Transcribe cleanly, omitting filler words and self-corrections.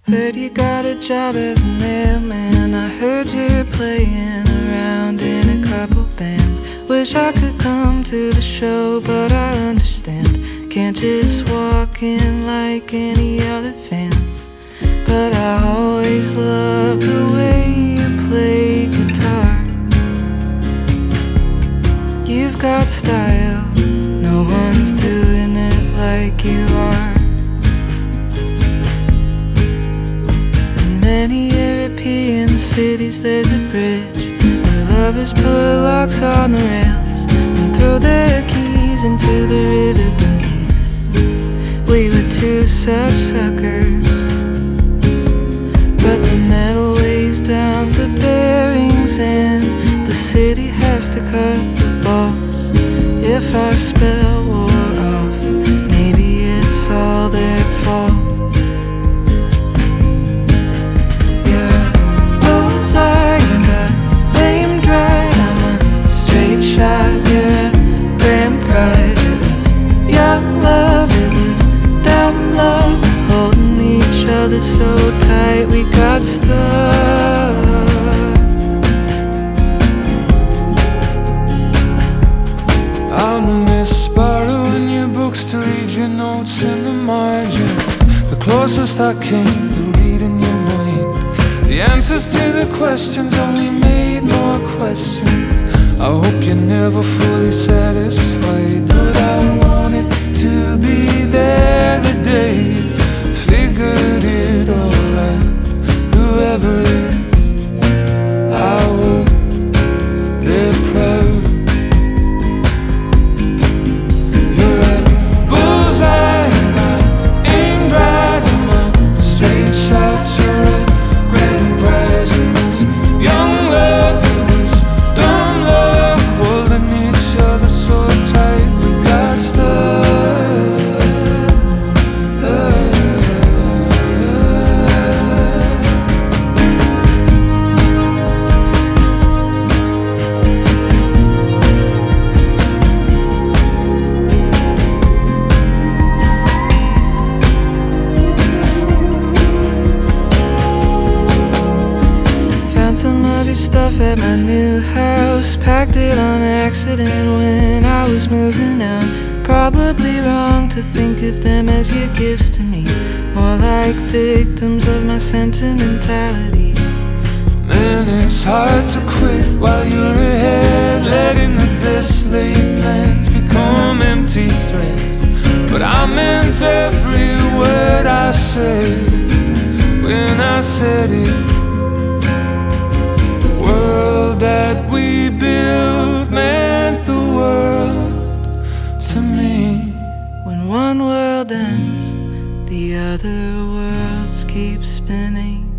Heard you got a job as a mailman. I heard you're playing around in a couple bands. Wish I could come to the show, but I understand can't just walk in like any other fan. But I always love the way you play guitar. You've got style, no one's doing it like you are. In many European cities there's a bridge where lovers put locks on the rails and throw their keys into the river beneath. We were two such suckers, but the metal weighs down the bearings and the city has to cut the bolts. If our spell wore off, maybe it's all their fault. You're a bullseye and I aimed right. I'm a straight shot. You're a grand prize. It was young love, it was dumb love, holding each other so tight we got stuck. I'll miss borrowing your books to read your notes in the margin. The closest I came to reading your mind. The answers to the questions only made more questions. I hope you're never fully satisfied, but I wanted to be there the day you figured it all out. Whoever it is, I hope they're proud. You're a bullseye and I aimed right. I'm a straight shot. You're a grand prize. It was young love, it was dumb love, holding each other so tight we got stuck. Found some of your stuff at my new house. Packed it on accident when I was moving out. Probably wrong to think of them as your gifts to me, more like victims of my sentimentality. Man, it's hard to quit while you're ahead, letting the best laid plans become empty threats. But I meant every word I said when I said it. The world that we built meant the world to me. When one world ends, the other worlds keep spinning.